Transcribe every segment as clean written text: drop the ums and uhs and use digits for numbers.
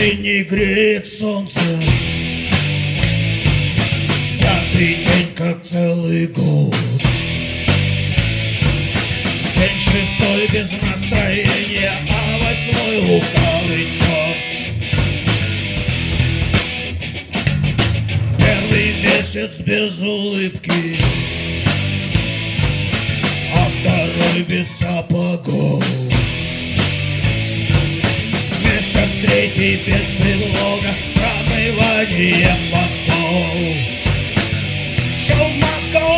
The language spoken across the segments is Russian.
день не греет солнце, пятый день как целый год. День шестой без настроения, а восьмой лукавый черт. Первый месяц без улыбки, а второй без сапогов. Месяц третий без предлога, промывание мозгов. Show must go.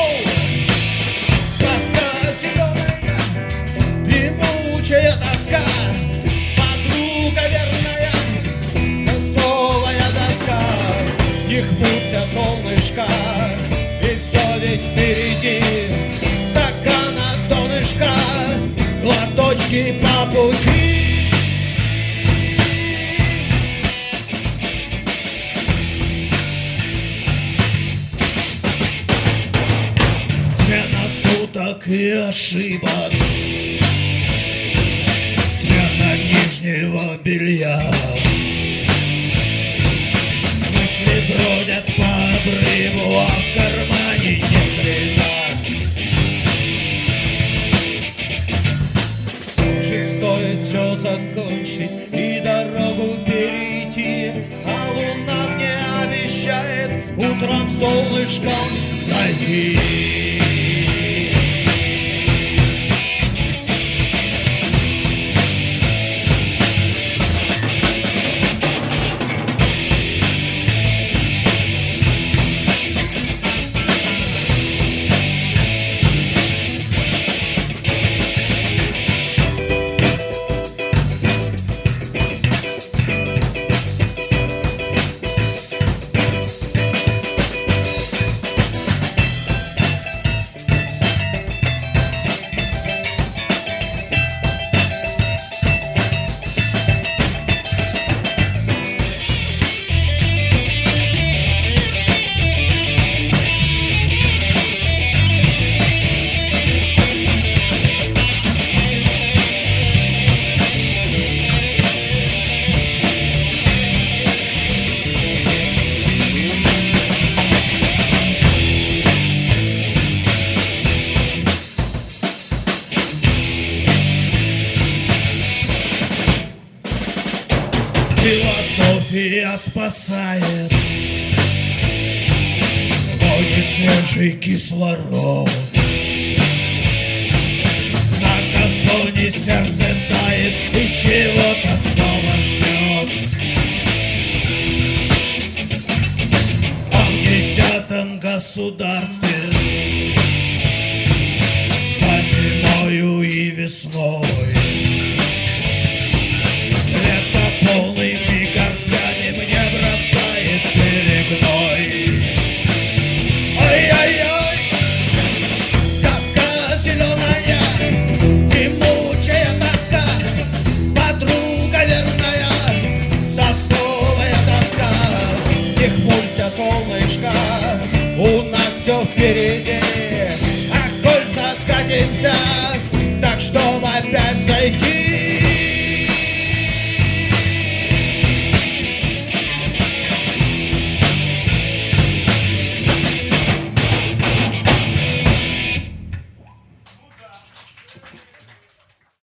Красно-зеленая, дремучая тоска, подруга верная, сосновая доска. Не хмурься, солнышко, и все ведь впереди. Стакана донышка, глоточки по пути. Смена суток и ошибок, смена нижнего белья. Мысли бродят по обрыву, а в кармане ни хрена. Может, стоит все закончить и дорогу перейти, а луна мне обещает утром солнышком зайти. Философия спасает, вводит свежий кислород. На газоне сердце тает и чего-то снова ждет. А в 10-м государстве за зимою и весной лето полными горстями мне бросает перегной. Ой-ой-ой, тоска зеленая, дремучая тоска, подруга верная, сосновая тоска. Не хмурься, солнышко, у нас все впереди.